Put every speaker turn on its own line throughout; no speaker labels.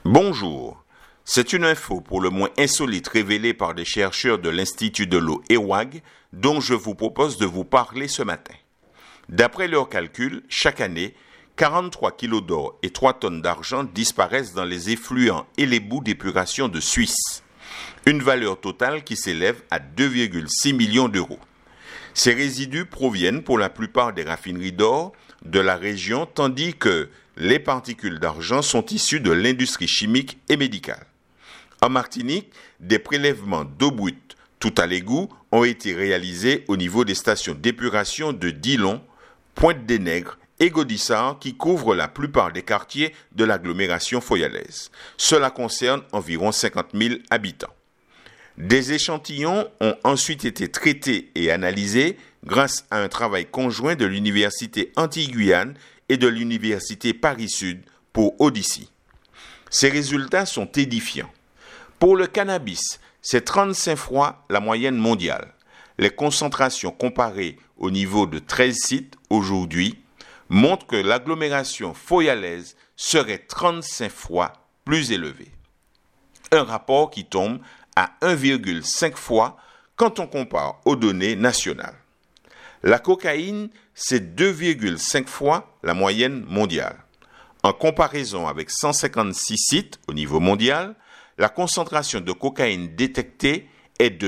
Bonjour, c'est une info pour le moins insolite révélée par des chercheurs de l'Institut de l'eau EWAG dont je vous propose de vous parler ce matin. D'après leurs calculs, chaque année, 43 kilos d'or et 3 tonnes d'argent disparaissent dans les effluents et les boues d'épuration de Suisse. Une valeur totale qui s'élève à 2,6 millions d'euros. Ces résidus proviennent pour la plupart des raffineries d'or de la région, tandis que les particules d'argent sont issues de l'industrie chimique et médicale. En Martinique, des prélèvements d'eau brute, tout à l'égout, ont été réalisés au niveau des stations d'épuration de Dillon, Pointe-des-Nègres et Gaudissart qui couvrent la plupart des quartiers de l'agglomération foyalaise. Cela concerne environ 50 000 habitants. Des échantillons ont ensuite été traités et analysés grâce à un travail conjoint de l'Université Antilles-Guyane et de l'Université Paris-Sud pour Odyssey. Ces résultats sont édifiants. Pour le cannabis, c'est 35 fois la moyenne mondiale. Les concentrations comparées au niveau de 13 sites aujourd'hui montrent que l'agglomération foyalaise serait 35 fois plus élevée. Un rapport qui tombe à 1,5 fois quand on compare aux données nationales. La cocaïne, c'est 2,5 fois la moyenne mondiale. En comparaison avec 156 sites au niveau mondial, la concentration de cocaïne détectée est de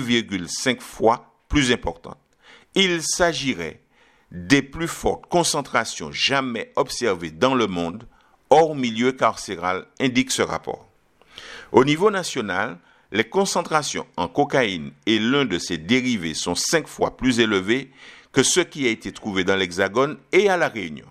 2,5 fois plus importante. Il s'agirait des plus fortes concentrations jamais observées dans le monde, hors milieu carcéral, indique ce rapport. Au niveau national, les concentrations en cocaïne et l'un de ses dérivés sont 5 fois plus élevés que ce qui a été trouvé dans l'Hexagone et à La Réunion.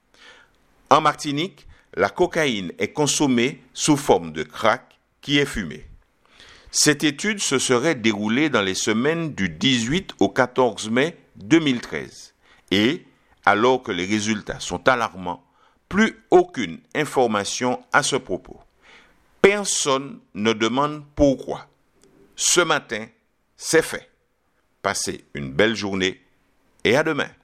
En Martinique, la cocaïne est consommée sous forme de crack qui est fumé. Cette étude se serait déroulée dans les semaines du 18 au 14 mai 2013 et, alors que les résultats sont alarmants, plus aucune information à ce propos. Personne ne demande pourquoi. Ce matin, c'est fait. Passez une belle journée et à demain.